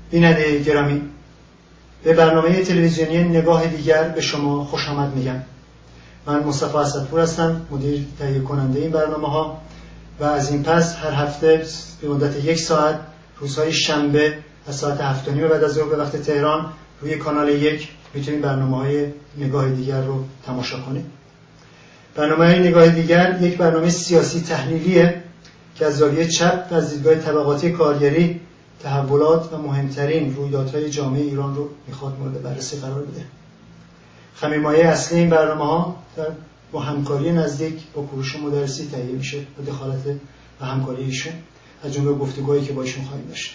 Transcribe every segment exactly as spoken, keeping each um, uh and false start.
بیننده گرامی، به برنامه تلویزیونی نگاه دیگر به شما خوش آمد میگم. من مصطفی اسدپور هستم، مدیر تهیه کننده این برنامه ها و از این پس هر هفته به مدت یک ساعت روزهای شنبه از ساعت هفت و نیم بعد از ظهر به وقت تهران روی کانال یک میتونید برنامه‌های نگاه دیگر رو تماشا کنید. برنامه نگاه دیگر یک برنامه سیاسی تحلیلیه که از زاویه چپ و از دیدگاه طبقاتی کارگری تحولات و مهمترین رویدادهای جامعه ایران رو میخواد مورد بررسی قرار بده. خمیرمایه اصلی این برنامه‌ها در با همکاری نزدیک با کوروش مدرسی تهیه میشه و دخالت و همکاری ایشون از جمله گفتگوهایی که با ایشون خواهیم داشت.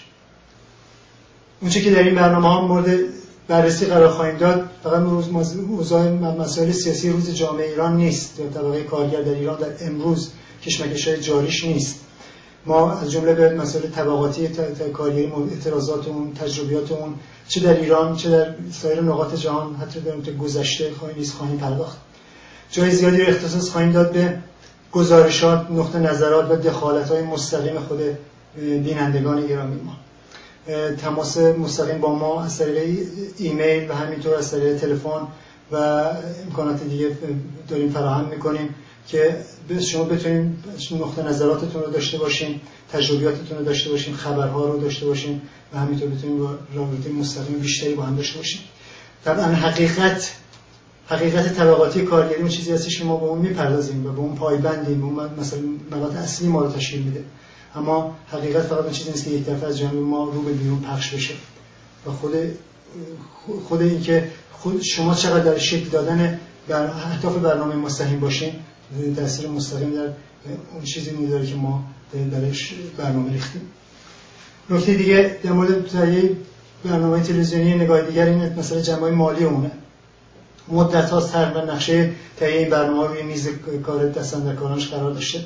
اونچه که در این برنامه‌ها مورد بررسی قرار خواهیم داد فقط موضوع مسائل سیاسی روز جامعه ایران نیست یا طبقه کارگر در ایران در امروز کشمکش‌های جاریش نیست. ما از جمله به مسائل طبقاتی کارگری، اعتراضات اون، تجربیات اون چه در ایران چه در سایر نقاط جهان حتی در گذشته خواهیم نیست خواهیم پرداخت. جای زیادی رو اختصاص خواهیم داد به گزارشات، نقطه نظرات و دخالت‌های مستقیم خود بینندگان گرامی ما. تماس مستقیم با ما از طریق ایمیل و همینطور از طریق تلفن و امکانات دیگه داریم فراهم می‌کنیم که شما بتونید نقطه نظراتتون رو داشته باشین، تجربیاتتون رو داشته باشین، خبرها رو داشته باشین و همینطور بتونید با رابطه مستقیم بیشتری با هم داشته باشین. طبعا حقیقت حقیقت طبقاتی کارگری اون چیزی هستش که ما به اون میپردازیم و به اون پایبندیم، اون مثلا مواد اصلی ما رو تشکیل میده. اما حقیقت فقط اون چیزی نیست که یک دفعه از جانب ما رو به بیرون پخش بشه و خود خود این که خود شما چقدر در شکل دادن بر اهداف برنامه مستقیم باشین تأثیر مستقیم در اون چیزی میذاره که ما درش برنامه ریختیم. نکته دیگه در مورد تهیه برنامه تلویزیونی نگاه دیگر این مثلا جنبه مالی اونه. مدت هاست طرح و نقشه تهیه این برنامه روی میز کار دستاندرکارانش قرار داشته.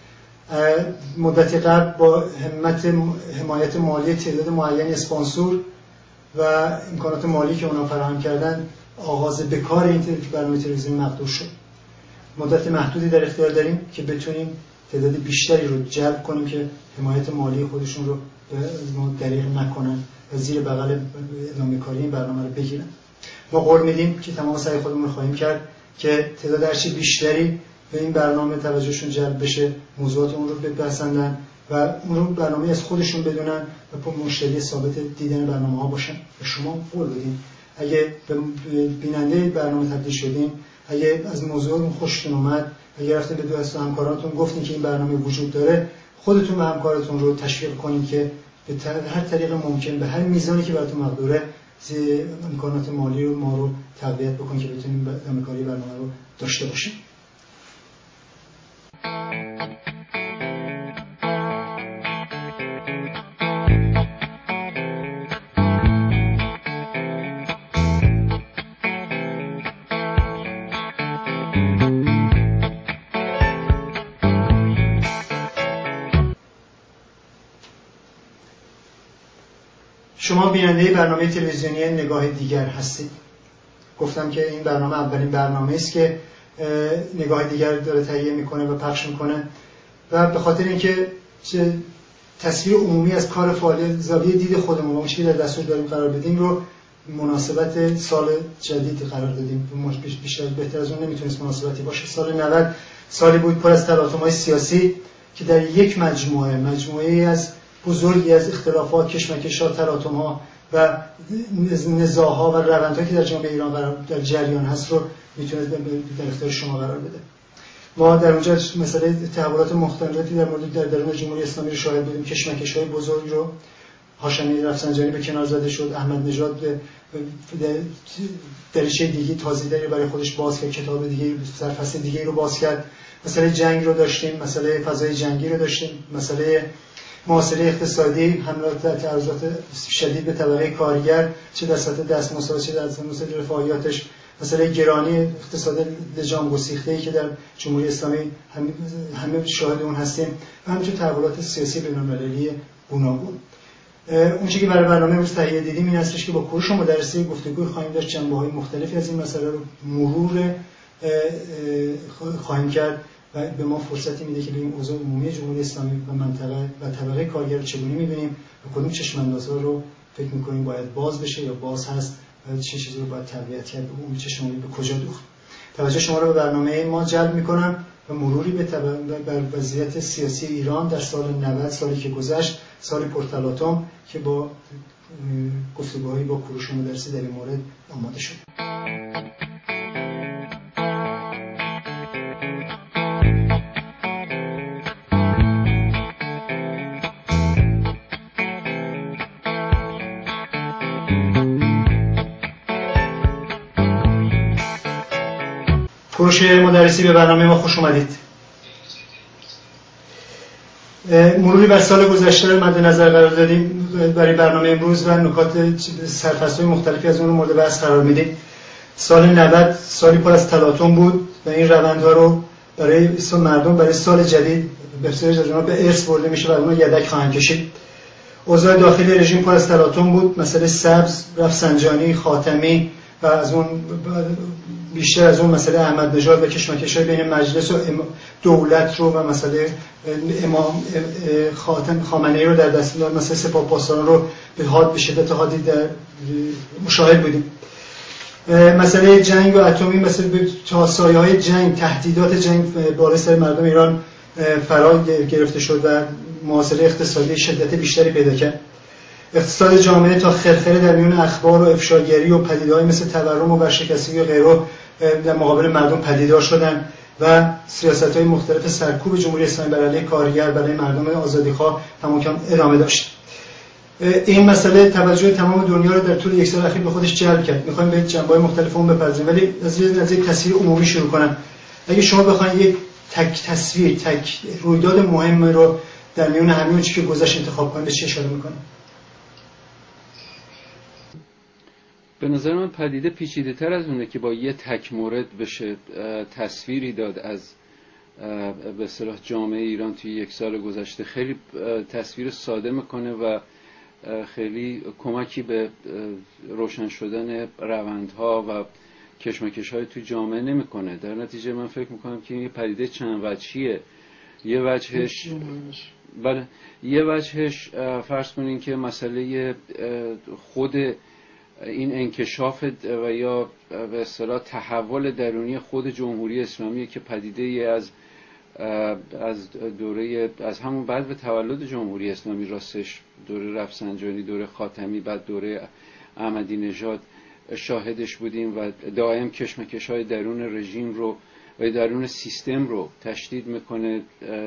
مدتی قبل با همت حمایت مالی تعداد معینی اسپانسور و امکانات مالی که اونا فراهم کردن آغاز به کار این برنامه تلویزیونی مقدور شد. مدت محدودی در اختیار داریم که بتونیم تعداد بیشتری رو جلب کنیم که حمایت مالی خودشون رو به ما دریغ نکنن و زیر بغل ادامه کاری این برنامه رو بگیرن. ما قول میدیم که تمام سعی خودمون رو خواهیم کرد که تعداد هرچی بیشتری به این برنامه توجهشون جلب بشه، موضوعات اون رو بپسندن و اون رو برنامه از خودشون بدونن و با مشتری ثابت دیدن برنامه ها باشن. و شما قول بدین اگه به بیننده برنامه تبدیل شدین، اگه از موضوع خوشتون اومد، اگه رفتین به دوست همکاراتون گفتین که این برنامه وجود داره، خودتون و همکارتون رو تشویق کنین که به هر طریق ممکن به هر میزانی که براتون مقدوره امکانات مالی رو ما رو تقویت بکنین که بتونیم همکاری برنامه رو داشته باشیم. شما بیننده برنامه تلویزیونی نگاه دیگر هستید. گفتم که این برنامه اولین برنامه است که نگاه دیگر داره تهیه میکنه و پخش میکنه و به خاطر اینکه تصویر عمومی از کار فعالیت زاویه دید خودمون اون چیزی که در دستور داریم قرار بدیم رو مناسبت سال جدید قرار دادیم. بیشتر بهتر از اون نمیتونست مناسبتی باشه. سال نود سالی بود پر از تلاطم‌های سیاسی که در یک مجموعه مجموعه‌ای از بزرگی از اختلافات، کشمکش‌ها، تلاطم‌ها و نزاع‌ها و روندهایی که در جامعه ایران قرار در جریان هست رو میتونه در اختیار شما قرار بده. ما در اونجا مسئله تحولات مختلفی در مورد در درون جمهوری اسلامی رو شاهد بودیم. کشمکش‌های بزرگ رو هاشمی رفسنجانی به کنار زده شد، احمد نژاد دریچه دیگه تازه‌تری برای خودش باز کرد، کتاب دیگه سرفصل دیگه رو باز کرد. مسئله جنگ رو داشتیم، مسئله فضای جنگی رو داشتیم، مسئله محاصره اقتصادی، حملات و تعرضات شدید به طبقه کارگر چه در سطح دستمزد چه در سطح رفاهیاتش، مسئله گرانی اقتصاد لجام گسیخته‌ای که در جمهوری اسلامی همه شاهد اون هستیم و همچنین تحولات سیاسی بین‌المللی گوناگون. اون چیزی که برای برنامه امروز تهیه دیدیم این هستش که با کوروش مدرسی گفتگوی خواهیم داشت، جنبه‌های مختلفی از این مسئله رو مرور خواهیم کرد و به ما فرصتی میده که ببینیم اوضاع عمومی جمهوری اسلامی و منطقه و طبقه کارگر رو چگونه می‌بینیم و کدوم چشم‌اندازها رو فکر میکنیم باید باز بشه یا باز هست و چه چیزی رو باید تقویت کرد و اون چشمانی به کجا دوخت. توجه شما رو به برنامه ما جلب میکنم و مروری به بر وضعیت سیاسی ایران در سال نود، سالی که گذشت، سال پرتلاطم که با گفتگوهایی با کوروش مدرسی در این مورد آماده شد. کوروش مدرسی به برنامه ما خوش اومدید. مروری بر سال گذشته رو مد نظر قرار دادیم برای برنامه امروز و نکات سرفصل‌های مختلفی از اون رو مورد بحث قرار میدیم. سال نود سالی پر از تلاطم بود و این روندها رو برای مردم برای سال جدید به اصطلاح جناب به ارث برده میشه و اون یدک خواهند کشید. اوضاع داخلی رژیم پر از تلاطم بود، مسئله سبز، رفسنجانی، خاتمی و از اون بیشتر از اون مسئله احمد نژاد و کشمکش‌های بین مجلس و دولت رو و مسئله امام خاتم خامنه‌ای رو در دست دار، مسئله سپاهپاسداران رو به حاد به شدت حادی در مشاهد بودیم. مسئله جنگ و اتمی، مسئله به سایه‌های جنگ، تهدیدات جنگ بالای سر مردم ایران فرا گرفته شد و معاصره اقتصادی شدت بیشتری پیدا کرد. اقتصاد جامعه تا خرخره در میون اخبار و افشاگری و پدیده‌های مثل تورم و ورشکستگی و غیره در مقابل مردم پدیدار شدند و سیاست‌های مختلف سرکوب جمهوری اسلامی بر علیه کارگر، برای مردم آزادیخواه تمام ادامه داشت. این مسئله توجه تمام دنیا رو در طول یک سال اخیر به خودش جلب کرد. می‌خوایم به جنبه‌های مختلف اون بپردازیم، ولی از یک تصویر عمومی شروع کنم. اگه شما بخواید یک تک تصویر، تک رویداد مهم رو در میون همین چیزی که گذشت انتخاب کنید، به چه اشاره می‌کنید؟ به نظر من پدیده پیچیده تر از اونه که با یه تک مورد بشه تصویری داد از به اصطلاح جامعه ایران توی یک سال گذشته. خیلی تصویر ساده میکنه و خیلی کمکی به روشن شدن روندها و کشمکش‌های توی جامعه نمیکنه. در نتیجه من فکر میکنم که این پدیده چند وجهیه. یه وجهش بله یه وجهش فرض کنین که مسئله خود این انکشاف و یا به اصطلاح تحول درونی خود جمهوری اسلامی که پدیده ای از از دوره از همون بعد به تولد جمهوری اسلامی راستش دوره رفسنجانی، دوره خاتمی، بعد دوره احمدی نژاد شاهدش بودیم و دائم کشمکش‌های درون رژیم رو و درون سیستم رو تشدید میکنه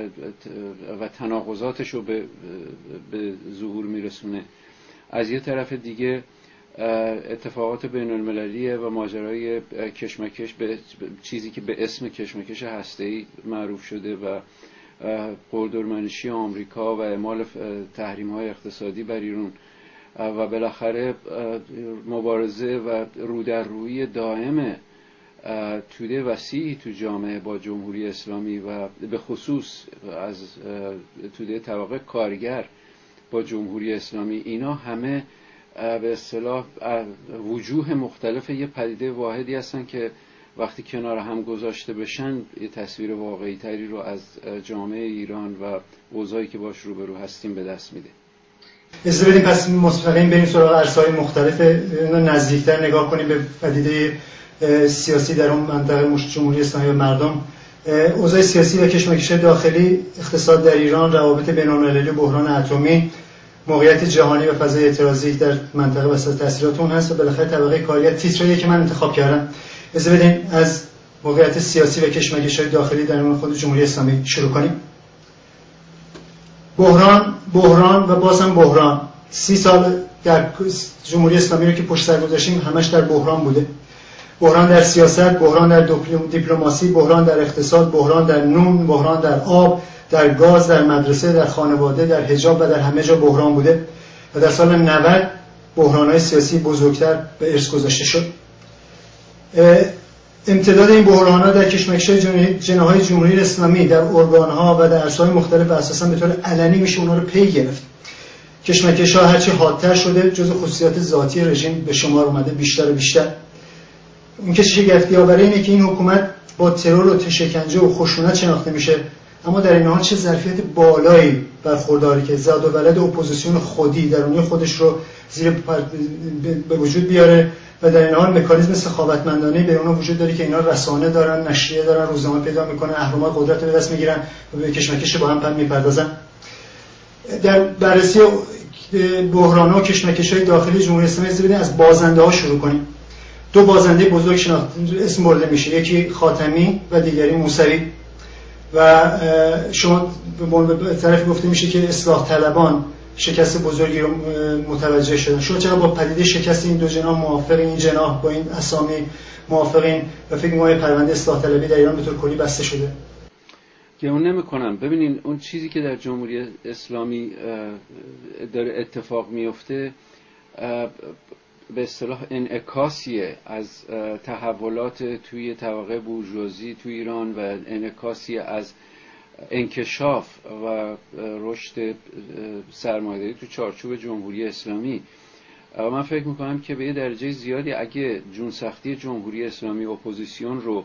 و تناقضاتش رو به به ظهور میرسونه. از یه طرف دیگه اتفاقات بین المللی و ماجرای کشمکش به چیزی که به اسم کشمکش هسته‌ای معروف شده و قلدرمنشی آمریکا و اعمال تحریم‌های اقتصادی بر ایران و بالاخره مبارزه و رودررویی دائم توده وسیعی تو جامعه با جمهوری اسلامی و به خصوص از توده طبقه کارگر با جمهوری اسلامی، اینا همه به اصطلاح وجوه مختلف یه پدیده واحدی هستن که وقتی کنار هم گذاشته بشن یه تصویر واقعی تری رو از جامعه ایران و اوضاعی که باش روبرو هستیم به دست میده. اجازه بدیم پس مستقیم بریم سراغ عرصه‌های مختلف نزدیکتر نگاه کنیم به پدیده سیاسی در اون منطقه جمهوری اسلامی و مردم. اوضاع سیاسی و کشمکش داخلی، اقتصاد در ایران، روابط بین‌المللی، بحران اتمی، موقعیت جهانی و فضای اعتراضی در منطقه وسط تاثیرات اون هست و بالاخره طبقه کارگر تیتری که من انتخاب کردم. اجازه بدیم از موقعیت سیاسی و کشمکش‌های داخلی در اون خود جمهوری اسلامی شروع کنیم. بحران بحران و باز هم بحران. سی سال در جمهوری اسلامی رو که پشت سر گذاشتیم همش در بحران بوده. بحران در سیاست، بحران در دیپلماسی، بحران در اقتصاد، بحران در نون، بحران در آب، در گاز، در مدرسه، در خانواده، در حجاب و در همه جا بحران بوده و در سال نود بحران‌های سیاسی بزرگتر به ارث گذاشته شد. امتداد این بحران‌ها در کشمکش‌های جناح‌های جمهوری اسلامی در ارگان‌ها و در عرصه‌های مختلف اساساً به طور علنی میشه اونها رو پی گرفت. کشمکش‌ها هرچی حادتر شده جزو خصوصیات ذاتی رژیم به شمار اومده بیشتر و بیشتر. اون که شگفتی آوره اینه که این حکومت با ترور و شکنجه و خشونت شناخته میشه، اما در این حال چه ظرفیت بالایی برخورداره که زاد و ولد اپوزیسیون خودی درونی خودش رو زیر به وجود بیاره و در این حال مکانیزم سخاوتمندانه به اونها وجود داره که اینا رسانه دارن، نشریه دارن، روزنامه پیدا میکنن، اهرم‌ها قدرت رو به دست میگیرن و به کشمکش با هم پن میپردازن. در بررسی بحران‌ها و کشمکش‌های داخلی جمهوری اسلامی از ببینید از بازنده‌ها شروع کنیم. دو بازنده بزرگ شناخت اسم برده میشه، یکی خاتمی و دیگری موسوی. و شما به طرفی گفته میشه که اصلاح طلبان شکست بزرگی رو متوجه شدن. شما چرا با پدیده شکست این دو جناح موافقین؟ این جناح با این اسامی موافقین و فکر می‌کنید پرونده اصلاح طلبی در ایران به طور کلی بسته شده؟ که اون نمی‌کنم. ببینین اون چیزی که در جمهوری اسلامی داره اتفاق میفته به اصطلاح انعکاسیه از تحولات توی طبقه بورژوازی توی ایران و انعکاسی از انکشاف و رشد سرمایه‌داری تو چارچوب جمهوری اسلامی. و من فکر میکنم که به یه درجه زیادی اگه جونسختی جمهوری اسلامی اپوزیسیون رو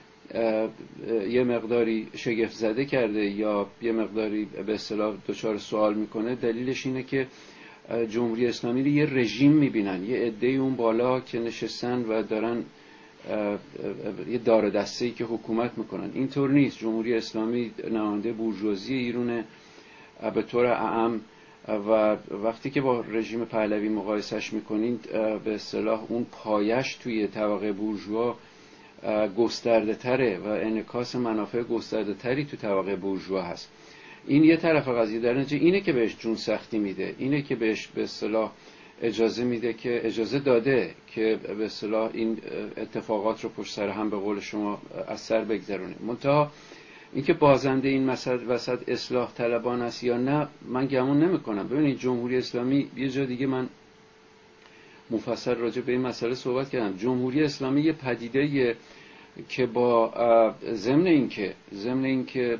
یه مقداری شگفت زده کرده یا یه مقداری به اصطلاح دچار سوال میکنه، دلیلش اینه که جمهوری اسلامی رو یه رژیم میبینن، یه عده‌ای اون بالا که نشستن و دارن یه دار دسته‌ای که حکومت میکنن. اینطور نیست. جمهوری اسلامی نماینده بورژوازی ایرونه به طور عام و وقتی که با رژیم پهلوی مقایسش میکنید به اصطلاح اون پایش توی طبقه بورژوا گسترده تره و انعکاس منافع گسترده تری تو طبقه بورژوا هست. این یه طرف قضیه. در نتیجه اینه که بهش جون سختی میده، اینه که بهش به اصطلاح اجازه میده که اجازه داده که به اصطلاح این اتفاقات رو پشت سر هم به قول شما از سر بگذرونه. منتها اینکه بازنده این مسئله وسط اصلاح طلبان است یا نه من گمون نمیکنم. ببینید جمهوری اسلامی، یه جا دیگه من مفصل راجع به این مسئله صحبت کردم، جمهوری اسلامی یه پدیده که با ضمن اینکه ضمن اینکه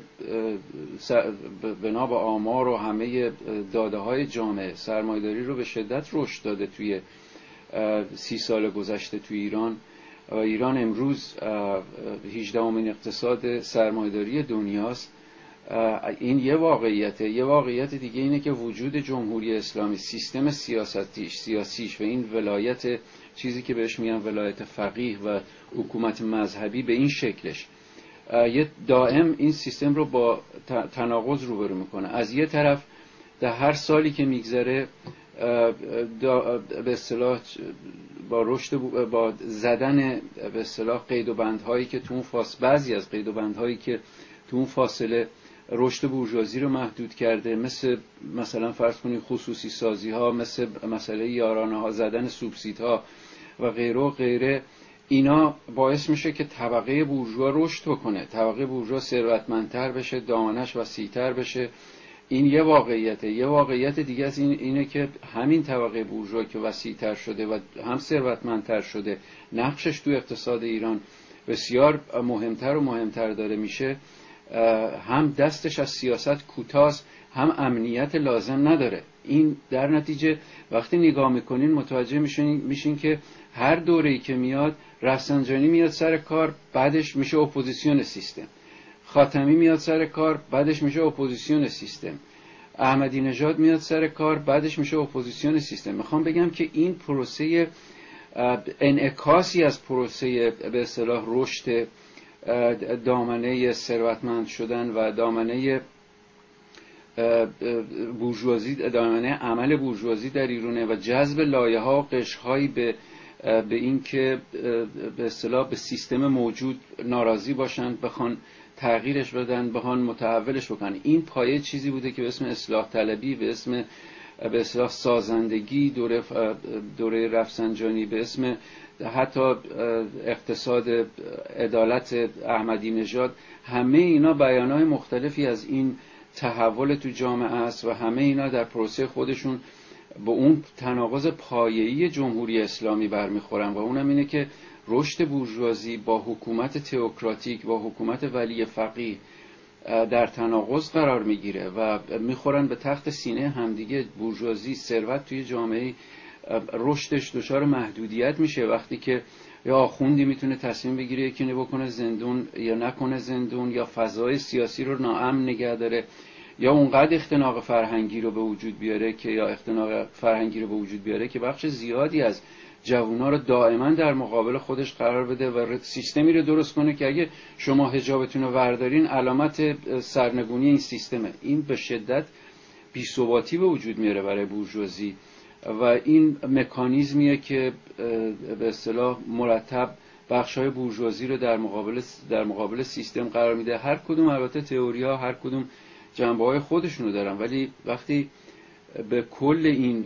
بنا به آمار و همه داده های جامعه سرمایه‌داری رو به شدت رشد داده توی سی سال گذشته توی ایران و ایران امروز هجدهمین اقتصاد سرمایه‌داری دنیاست. این یه واقعیته. یه واقعیت دیگه اینه که وجود جمهوری اسلامی، سیستم سیاستیش سیاسیش و این ولایت، چیزی که بهش میگن ولایت فقیه و حکومت مذهبی به این شکلش، یه دائم این سیستم رو با تناقض روبرو میکنه. از یه طرف در هر سالی که میگذره به اصطلاح با رشد با زدن به اصطلاح قید و بندهایی که تو اون فاصله، بعضی از قید و بندهایی که تو اون فاصله رشد بورژوازی رو محدود کرده، مثل مثلا فرض کنید خصوصی سازی ها، مثل مسئله یارانه ها، زدن سوبسیدها و غیره و غیره، اینا باعث میشه که طبقه بورژوا رشد بکنه، طبقه بورژوا ثروتمندتر بشه، دامنش وسیع‌تر بشه. این یه واقعیته. یه واقعیت دیگه از این اینه که همین طبقه بورژوا که وسیع‌تر شده و هم ثروتمندتر شده، نقشش تو اقتصاد ایران بسیار مهمتر و مهمتر داره میشه، هم دستش از سیاست کوتاست، هم امنیت لازم نداره. این در نتیجه وقتی نگاه میکنین متوجه میشین میشین که هر دوره‌ای که میاد، رفسنجانی میاد سر کار، بعدش میشه اپوزیسیون سیستم، خاتمی میاد سر کار، بعدش میشه اپوزیسیون سیستم، احمدی نژاد میاد سر کار، بعدش میشه اپوزیسیون سیستم. میخوام بگم که این پروسه انعکاسی از پروسه به اصطلاح رشد دامنه ثروتمند شدن و دامنه بورژوازی، دامنه عمل بورژوازی در ایرانه و جذب لایه‌ها و قشرهایی به به این که به اصطلاح به سیستم موجود ناراضی باشن، بخوان تغییرش بدن، بخوان متحولش بکنن. این پایه چیزی بوده که به اسم اصلاح طلبی، به اسم به اصطلاح سازندگی دوره دوره رفسنجانی، به اسم حتی اقتصاد عدالت احمدی نژاد، همه اینا بیانات مختلفی از این تحول تو جامعه است و همه اینا در پروسه خودشون با اون تناقض پایه‌ای جمهوری اسلامی برمیخورن و اونم اینه که رشد بورژوازی با حکومت تئوکراتیک، با حکومت ولی فقیه در تناقض قرار میگیره و میخورن به تخت سینه همدیگه. بورژوازی، ثروت توی جامعه رشدش دچار محدودیت میشه وقتی که یا آخوندی میتونه تصمیم بگیره یکی رو بکنه زندون یا نکنه زندون، یا فضای سیاسی رو ناامن نگه داره، یا اونقدر اختناق فرهنگی رو به وجود بیاره که یا اختناق فرهنگی رو به وجود بیاره که بخش زیادی از جوونا رو دائما در مقابل خودش قرار بده و سیستمی رو درست کنه که اگه شما حجابتون رو وردارین علامت سرنگونی این سیستمه. این به شدت بی‌ثباتی به وجود میاره برای بورژوازی و این مکانیزمیه که به اصطلاح مرتب بخش‌های بورژوازی رو در مقابل در مقابل سیستم قرار میده. هر کدوم البته تئوری‌ها هر کدوم جنبه‌های خودشون رو دارن، ولی وقتی به کل این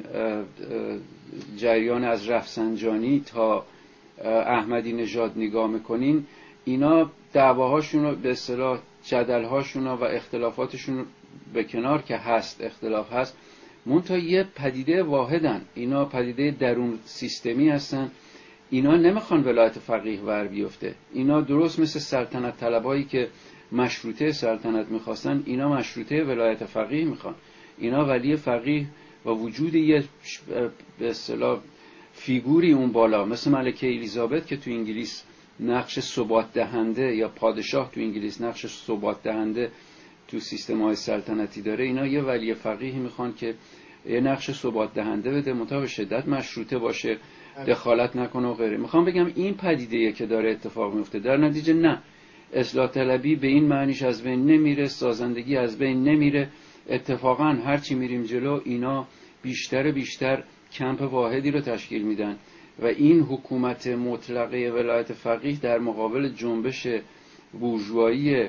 جریان از رفسنجانی تا احمدی نژاد نگاه میکنین، اینا دعواهاشون رو به اصطلاح جدل‌هاشون و اختلافاتشون رو به کنار که هست، اختلاف هست، منتها یه پدیده واحدن. اینا پدیده درون سیستمی هستن. اینا نمیخوان ولایت فقیه ور بیفته. اینا درست مثل سلطنت طلبایی که مشروطه سلطنت میخواستن، اینا مشروطه ولایت فقیه میخوان. اینا ولی فقیه و وجود یه به اصطلاح فیگوری اون بالا مثل ملکه الیزابت که تو انگلیس نقش ثبات دهنده، یا پادشاه تو انگلیس نقش ثبات دهنده تو سیستم‌های سلطنتی داره، اینا یه ولی فقیه میخوان که یه نقش ثبات دهنده بده، منتها به شدت مشروطه باشه، دخالت نکنه و غیره. میخوام بگم این پدیده‌ای که داره اتفاق میفته، در نتیجه نه، اصلاح طلبی به این معنیش از بین نمیره، سازندگی از بین نمیره. اتفاقا هرچی میریم جلو اینا بیشتر بیشتر کمپ واحدی رو تشکیل میدن و این حکومت مطلقه ولایت فقیه در مقابل جنبش بورژوایی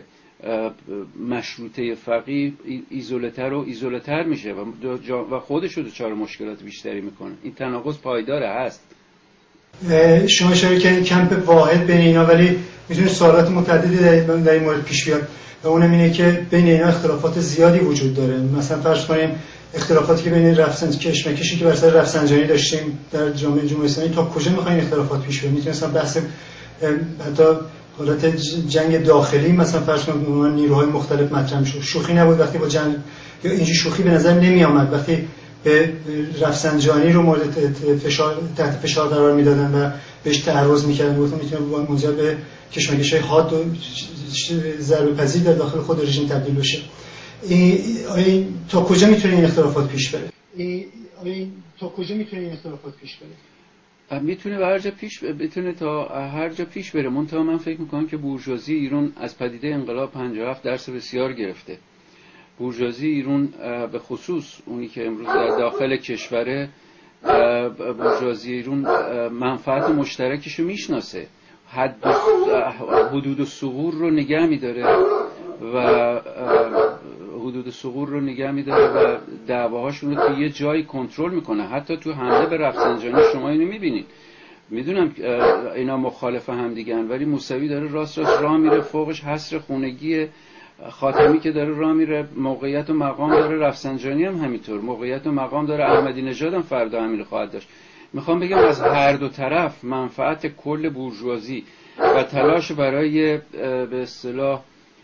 مشروطه فقیه ایزولتر و ایزولتر میشه و خودش رو دچار مشکلات بیشتری میکنه. این تناقض پایداره هست. شما اشاره کردید کمپ واحد بین اینا، ولی میتونه سوالات متعددی در این مورد پیش بیاد و اونم اینه که بین اینا اختلافات زیادی وجود داره. مثلا فرض کنیم اختلافاتی که بین رفسنج کشمکشی که بر سر رفسنجانی داشتیم در جامعه جمهوری اسلامی، تا کجا میخواین اختلافات پیش بیاد؟ میتونه مثلا بحث حتی حالت جنگ داخلی مثلا فرض کنیم اون نیروهای مختلف مطرح میشه. شوخی نبود وقتی با جنگ، یا اینجوری شوخی به نظر نمی آمد وقتی به رفسنجانی رو مورد فشار تحت فشار قرار میدادن و بهش تعرض میکردن، گفتم میتونه منجر به کشمکش‌های حاد و ضربه پذیر در داخل خود رژیم تبدیل بشه. این تا کجا میتونه این اختلافات پیش بره؟ این تا کجا میتونه این اختلافات پیش بره؟ میتونه به هر جا پیش بتونه تا هر جا پیش بره. منتها من فکر میکنم که بورژوازی ایران از پدیده انقلاب پنجاه و هفت درس بسیار گرفته. بورژوازی ایران به خصوص اونی که امروز در داخل کشوره، بورژوازی ایران منفعت مشترکشو میشناسه، حد حدود الثغور رو نگه میداره و حدود ثغور رو نگه میداره و دعواهاشون رو تو یه جایی کنترل میکنه. حتی تو حمله به رفسنجانی شما اینو میبینید. میدونم اینا مخالف هم دیگن، ولی موسوی داره راست راست راه میره، فوقش حصر خونگی، خاتمی که داره راه میره موقعیت و مقام داره، رفسنجانی هم همینطور موقعیت و مقام داره، احمدی نژاد هم فردا همین خواهد داشت. میخوام بگم از هر دو طرف منفعت کل بورژوازی و تلاش برای به اصطلاح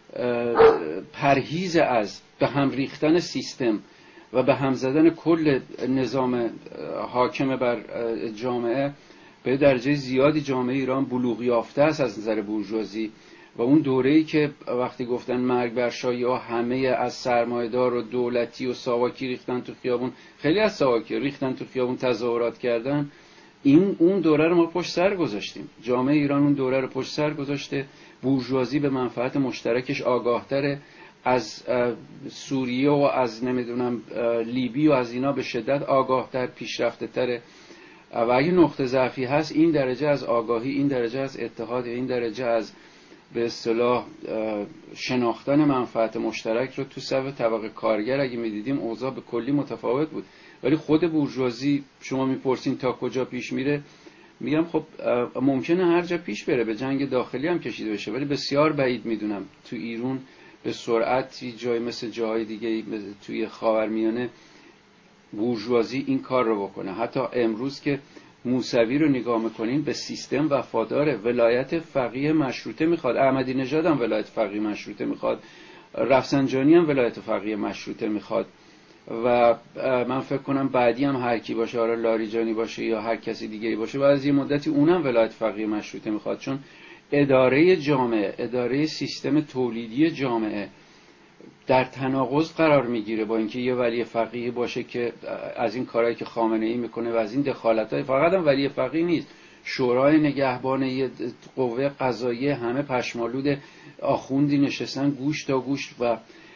پرهیز از به هم ریختن سیستم و به هم زدن کل نظام حاکم بر جامعه، به درجه زیادی جامعه ایران بلوغ یافته است از نظر بورژوازی. و اون دوره‌ای که وقتی گفتن مرگ بر شاه، همه از سرمایه‌دار و دولتی و ساواکی ریختن تو خیابون، خیلی از ساواکی ریختن تو خیابون تظاهرات کردن، این اون دوره رو ما پشت سر گذاشتیم. جامعه ایران اون دوره رو پشت سر گذاشته. بورژوازی به منفعت مشترکش آگاه‌تره، از سوریه و از نمیدونم لیبی و از اینا به شدت آگاه‌تر، پیشرفته‌تره. و اگه نقطه ضعفی هست، این درجه از آگاهی، این درجه از اتحاد، این درجه از به اصطلاح شناختن منفعت مشترک رو تو صف طبقه کارگر اگه میدیدیم اوضاع به کلی متفاوت بود. ولی خود بورژوازی شما میپرسین تا کجا پیش میره، میگم خب ممکنه هر جا پیش بره، به جنگ داخلی هم کشیده بشه، ولی بسیار بعید میدونم تو ایران به سرعتی جای مثل جاهای دیگه توی خاورمیانه بورژوازی این کار رو بکنه. حتی امروز که موسوی رو نگاه میکنین به سیستم وفاداره، ولایت فقیه مشروطه میخواد، احمدی نژاد هم ولایت فقیه مشروطه میخواد، رفسنجانی هم ولایت فقیه مشروطه میخواد و من فکر کنم بعدی هم هر کی باشه، آره لاریجانی باشه یا هر کسی دیگه باشه، بعد از یه مدتی اونم ولایت فقیه مشروطه میخواد. چون اداره جامعه، اداره سیستم تولیدی جامعه در تناقض قرار میگیره با اینکه یه ولی فقیه باشه که از این کارهایی که خامنه‌ای میکنه و از این دخالت‌های، فقط هم ولی فقیه نیست، شورای نگهبان، یه قوه قضاییه، همه پشمالود آخوندی نشستن گوش تا گوش و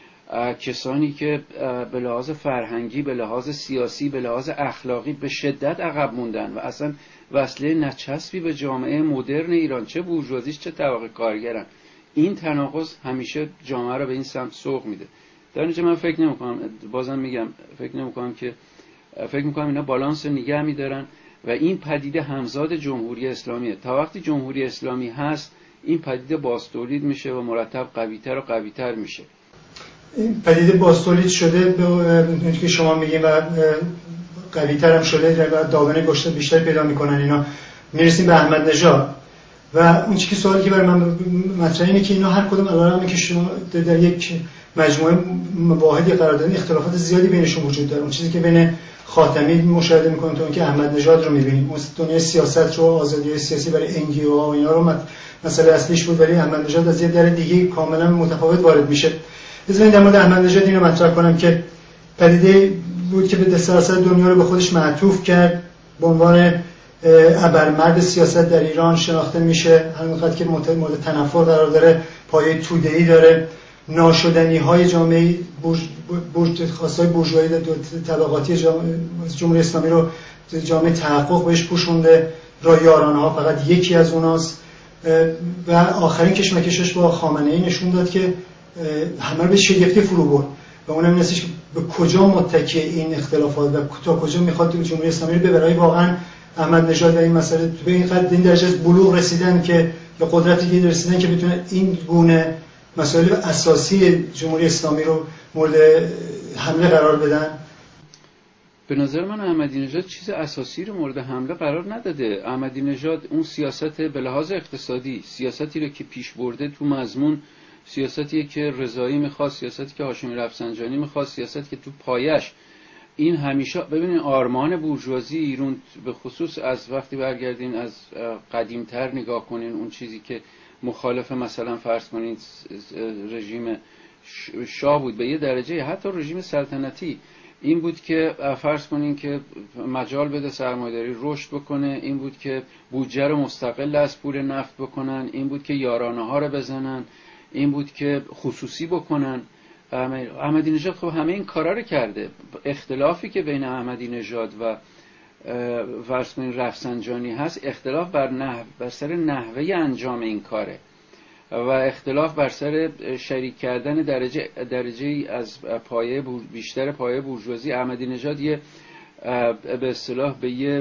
کسانی که به لحاظ فرهنگی، به لحاظ سیاسی، به لحاظ اخلاقی به شدت عقب موندن و اصلا وصله نچسبی به جامعه مدرن ایران، چه بورژوازیش چه طبقه کارگرن. این تناقض همیشه جامعه رو به این سمت سوق میده. در نتیجه من فکر نمی‌کنم، بازم میگم فکر نمی‌کنم که فکر می‌کنم اینا بالانس نگه می‌دارن و این پدیده همزاد جمهوری اسلامیه. تا وقتی جمهوری اسلامی هست این پدیده بازتولید میشه و مرتب قوی‌تر و قوی‌تر میشه. این پدیده بازتولید شده به اون که شما میگین و قوی‌تر هم شده و دامنه بیشتر پیدا میکنن. اینا میرسیم به احمد نژاد و اون چیزی که سوالی که برای من مطرحه اینه که اینا هر کدوم علاوه که شما در یک مجموعه واحدی قرار دادن اختلافات زیادی بینشون وجود داره. اون چیزی که بین خاتمی مشاهده میکنیم تو اون که احمد نژاد رو میبینیم، اون دنیای سیاست رو، آزادی سیاسی برای انگیو ها و اینا رو مسئله اصلیش بود، ولی احمد نژاد از یه در دیگه کاملا متفاوت وارد میشه. بذارید در مورد احمد نژاد اینو مطرح کنم که پدیده بود که به سراسر دنیا رو به خودش معطوف کرد، به عنوان ابرمرد سیاست در ایران شناخته میشه، همونقدر که مورد تنفر قرار داره، پایه توده‌ای داره، ناشدنی های جامعه بورژ بورژ خاصای بورژوایی طبقاتی جمهوری اسلامی رو جامعه تحقق بهش پوشونده، رایاران ها فقط یکی از اوناست و آخرین کشمکشش با خامنه‌ای نشون داد که همه رو به شگفتی فرو برد و اونم این هستش که به کجا متکی این اختلافات و تا کجا میخواد جمهوری اسلامی رو ببره. واقعا احمد نژاد و این مسئله به این قدر این درجه از بلوغ رسیدن که به قدرتی که رسیدن که بتونن این گونه مسائل اساسی جمهوری اسلامی رو مورد حمله قرار بدن. به نظر من احمدی نژاد چیز اساسی رو مورد حمله قرار نداده. احمدی نژاد اون سیاست به لحاظ اقتصادی، سیاستی رو که پیش برده تو مضمون سیاستیه که رضایی میخواد، سیاستی که هاشمی رفسنجانی میخواد، سیاستی که تو پایش این همیشه ببینید آرمان بورژوازی ایران به خصوص از وقتی برگردین از قدیمتر نگاه کنین، اون چیزی که مخالف مثلا فرض کنین رژیم شاه بود به یه درجه، حتی رژیم سلطنتی این بود که فرض کنین که مجال بده سرمایه‌داری رشد بکنه، این بود که بودجه رو مستقل از پول نفت بکنن، این بود که یارانه ها رو بزنن، این بود که خصوصی بکنن. احمدی نژاد خب همه این کارا رو کرده. اختلافی که بین احمدی نژاد و فرض کنین رفسنجانی هست اختلاف بر نحو بر سر نحوه انجام این کاره و اختلاف بر سر شریک کردن درجه درجه از پایه بیشتر پایه بورژوازی. احمدی نژاد یه به اصطلاح به یه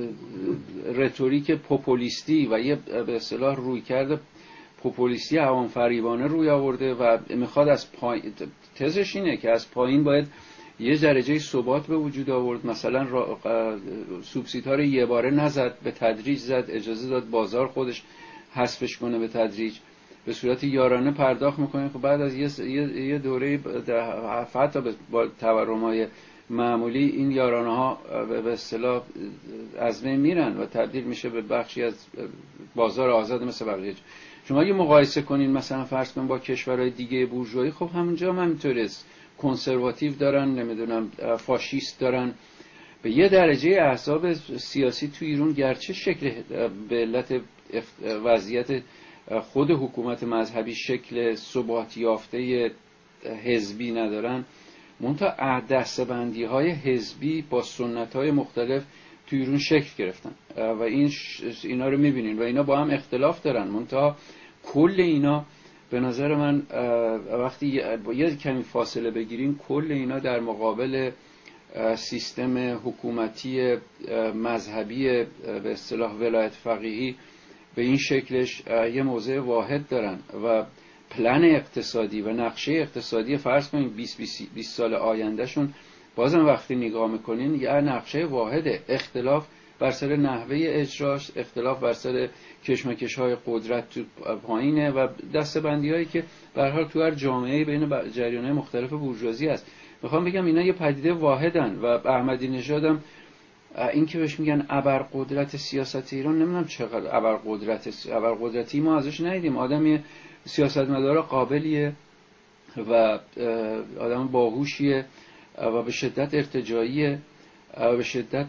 رتوریک پوپولیستی و یه به اصطلاح رویکرد پوپولیستی عوام فریبانه روی آورده و میخواد از پایین، تزش اینه که از پایین باید یه درجه ثبات به وجود آورد. مثلا سوبسیدها رو یه باره نزد، به تدریج زد، اجازه داد بازار خودش حذفش کنه به تدریج، به صورت یارانه پرداخت میکنه. خب بعد از یه یه دوره حتی با تورم‌های معمولی این یارانه ها به اصطلاح از بین میرن و تبدیل میشه به بخشی از بازار آزاد مثل بقیه. شما اگه مقایسه کنین مثلا فرض کنین با کشورهای دیگه بورژوایی، خب همونجا هم همینطوره، کنسرواتیو دارن، نمیدونم فاشیست دارن. به یه درجه احزاب سیاسی تو ایران گرچه شکل به علت وضعیت خود حکومت مذهبی شکل ثبات یافته حزبی ندارن، منتها دسته‌بندی های حزبی با سنت های مختلف تو ایران شکل گرفتن و این اینا رو میبینین و اینا با هم اختلاف دارن. منتها کل اینا به نظر من وقتی با یه کمی فاصله بگیریم کل اینا در مقابل سیستم حکومتی مذهبی به اصطلاح ولایت فقیهی به این شکلش یه موضع واحد دارن و پلن اقتصادی و نقشه اقتصادی فرض کنید بیست بیست سال آیندهشون بازم وقتی نگاه میکنین یه نقشه واحده. اختلاف بر سر نحوه اجراش، اختلاف بر سر کشمکش های قدرت تو پایینه و دسته‌بندی هایی که به هر حال تو هر جامعه بین جریان‌های مختلف بورژوازی هست. میخوام بگم اینا یه پدیده واحدن و احمدی نژادم این که بهش میگن ابرقدرت سیاست ایران، نمیدونم چقدر ابرقدرت ابرقدرتی ما ازش ندیدیم. آدمی سیاستمدار قابلیه، و آدم باهوشیه و به شدت ارتجاعیه و به شدت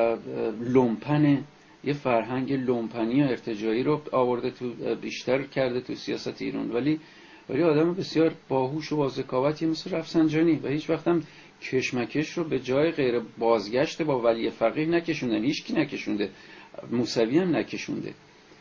لومپنه. یه فرهنگ لومپنی و ارتجاعی رو آورده تو، بیشتر کرده تو سیاست ایران، ولی ولی آدم بسیار باهوش و با ذکاوتی مثل رفسنجانی و هیچ وقت هم کشمکش رو به جای غیر بازگشت با ولی فقیه نکشوندن، هیچ کی نکشونده، موسوی هم نکشونده.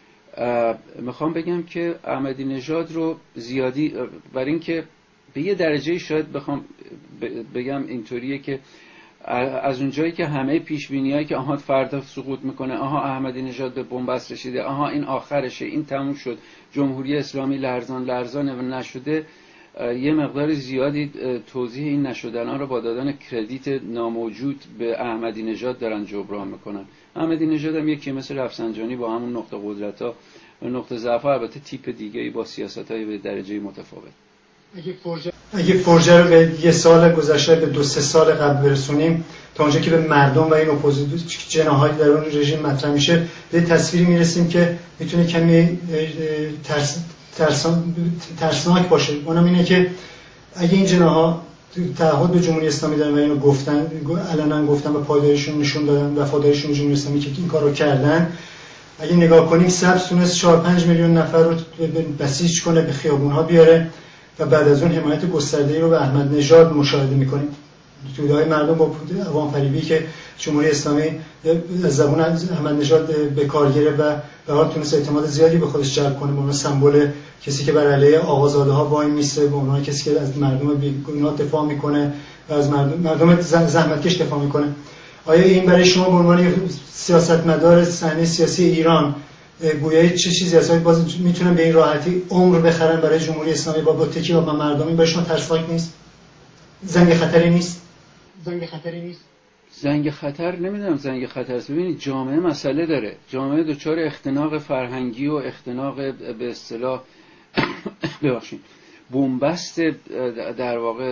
میخوام بگم که احمدی نژاد رو زیادی برای این که به یه درجه شاید بخوام بگم اینطوریه که از اونجایی که همه پیشبینیایی که آها فردا سقوط میکنه، آها احمدی نژاد به بنبست رسیده، آها این آخرشه، این تموم شد، جمهوری اسلامی لرزان لرزانه و نشده، یه مقدار زیادی توضیح این نشدن ها رو با دادن کردیت ناموجود به احمدی نژاد دارن جبران میکنن. احمدی نژاد هم یکی مثل رفسنجانی با همون نقطه قدرت ها و نقطه ضعف ها، البته تیپ دیگه‌ای با سیاست های به درجه متفاوت. اگه فرجه اگه فرجه رو به یه سال گذشته به دو سه سال قبل برسونیم، تا اونجا که به مردم و این اپوزیسیون جناحایی در اون رژیم مطرح میشه، به تصویری میرسیم که میتونه کمی ترس ترسان ترسناک باشه. اونم اینه که اگه این جناحا تعهد به جمهوری اسلامی دارن و اینو گفتن، علنا گفتن و پایداریشون نشون دادن، وفاداریشون به جمهوری اسلامی که این کارو کردن، اگه نگاه کنیم سبز تونست چهار پنج میلیون نفر رو بسیج کنه، به خیابون‌ها بیاره و بعد از اون حمایت گسترده‌ای رو به احمد نژاد مشاهده می‌کنیم. توده‌های مردم با عوام فریبی که جمهوری اسلامی از زبان احمد نژاد به کار گرفت و به حال تونست اعتماد زیادی به خودش جلب کنه، به عنوان سمبل کسی که بر علیه آقازاده‌ها وای میسته، به عنوان کسی که از مردم بیگناه دفاع می‌کنه و از مردم مردم زحمتکش دفاع می‌کنه. آیا این برای شما به عنوان سیاستمدار صحنه سیاسی ایران گویای چه چیزی هست؟ باز میتونن به این راحتی عمر بخرن برای جمهوری اسلامی با تکی و با مردمی؟ برای شما ترسناک نیست؟ زنگ خطری نیست؟ زنگ خطری نیست؟ زنگ خطر نمیدونم زنگ خطر است. ببینید جامعه مسئله داره. جامعه دچار اختناق فرهنگی و اختناق به اصطلاح ببخشید بنبست در واقع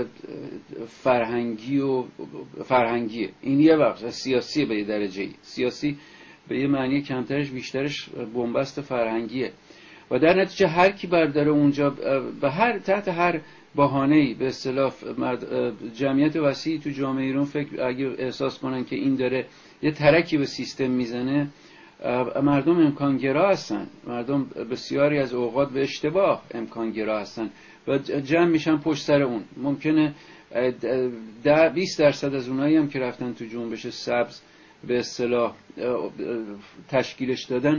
فرهنگی و فرهنگیه. این یه بخش سیاسی به یه درجه‌ای، سیاسی به یه معنی کمترش بیشترش بنبست فرهنگیه و در نتیجه هر کی برداره اونجا به هر تحت هر بهانه‌ای به اصطلاح جمعیت وسیعی تو جامعه ایران فکر اگه احساس کنن که این داره یه ترکی به سیستم میزنه، مردم امکانگرا هستن، مردم بسیاری از اوقات به اشتباه امکانگرا هستن و جمع میشن پشت سر اون. ممکنه ده بیست درصد از اونایی هم که رفتن تو جنبش سبز به اصطلاح تشکیلش دادن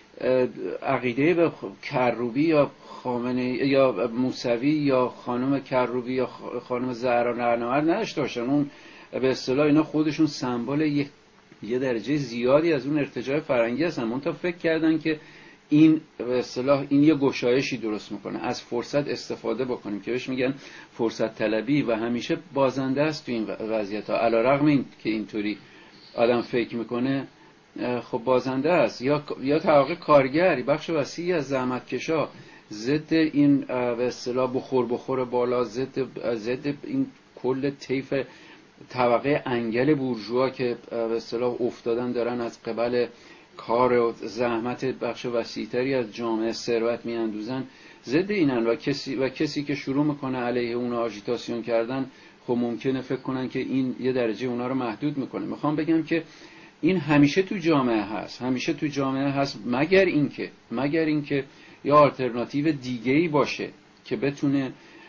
عقیده به کروبی یا خامنه یا موسوی یا خانم کروبی یا خانم زهرا رهنورد نداشته باشن. اون به اصطلاح اینا خودشون سمبل یه یه درجه زیادی از اون ارتجاع فرهنگی هستن. منتها فکر کردن که این به اصطلاح این یه گشایشی درست میکنه، از فرصت استفاده بکنیم که بهش میگن فرصت طلبی و همیشه بازنده است تو این وضعیت ها. علیرغم این که اینطوری آدم فکر میکنه، خب بازنده است. یا یا طبقه کارگر، بخش وسیعی از زحمتکشا ضد این به اصطلاح بخور بخور بالا، ضد ضد این کل طیف طبقه انگل بورژوا که به اصطلاح افتادن دارن از قبل کار و زحمت بخش وسیع‌تری از جامعه ثروت میاندوزن، ضد اینن و کسی و کسی که شروع میکنه علیه اون آژیتاسیون کردن، خب ممکنه فکر کنن که این یه درجه اونا رو محدود میکنه. میخوام بگم که این همیشه تو جامعه هست، همیشه تو جامعه هست، مگر اینکه مگر اینکه یا آلترناتیو دیگه‌ای باشه که بتونه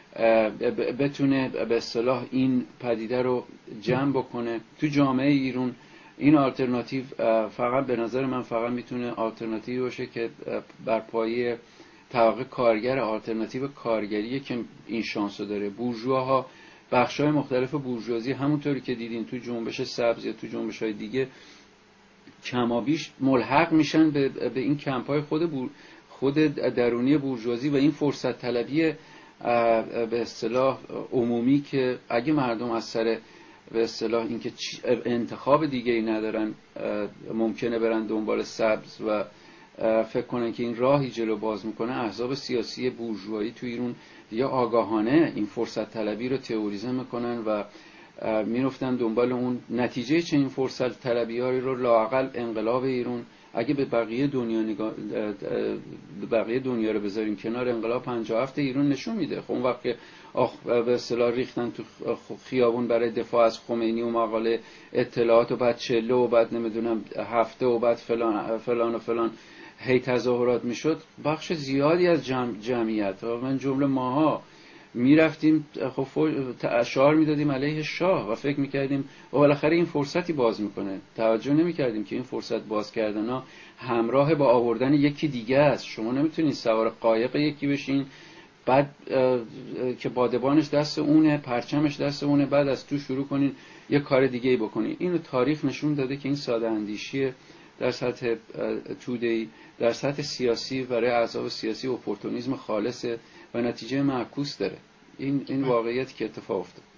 بتونه به اصطلاح این پدیده رو جمع بکنه تو جامعه ایران. این آلترناتیو فقط به نظر من فقط میتونه آلترناتیو باشه که بر پایه طبقه کارگر، آلترناتیو کارگریه که این شانسو داره. بورژواها، بخش‌های مختلف بورژوازی همونطوری که دیدین تو جنبش سبز یا تو جنبش‌های دیگه کمابیش ملحق میشن به, به این کمپ‌های خود بور خود درونی بورژوازی و این فرصت طلبی به اصطلاح عمومی که اگه مردم از سر به اصطلاح اینکه انتخاب دیگه ای ندارن ممکنه برن دنبال سبز و فکر کنن که این راهی جلو باز میکنه، احزاب سیاسی بورژوایی تو ایران یا آگاهانه این فرصت طلبی رو تئوریزه میکنن و میرفتن دنبال اون نتیجه چنین فرصت طلبیاری رو. لااقل انقلاب ایران اگه به بقیه دنیا نگاه به بقیه دنیا رو بذاریم کنار، انقلاب پنجاه و هفت ایران نشون میده. خب اون وقت که به اصطلاح ریختن تو خیابون برای دفاع از خمینی و مقاله اطلاعات و بعد چله و بعد نمیدونم هفته و بعد فلان فلان و فلان هی تظاهرات میشد، بخش زیادی از جمع جمعیت من جمله ماها میرفتیم خب اشعار میدادیم علیه شاه و فکر میکردیم و بالاخره این فرصتی باز میکنه. توجه نمیکردیم که این فرصت باز کردن ها همراه با آوردن یکی دیگه است. شما نمیتونید سوار قایق یکی بشین بعد که بادبانش دست اونه، پرچمش دست اونه، بعد از تو شروع کنین یه کار دیگه ای بکنین. اینو تاریخ نشون داده که این ساده اندیشی در سطح توده‌ای، در سطح سیاسی برای احزاب سیاسی اپورتونیسم خالصه و نتیجه معکوس داره. این این واقعیت که اتفاق افتاد.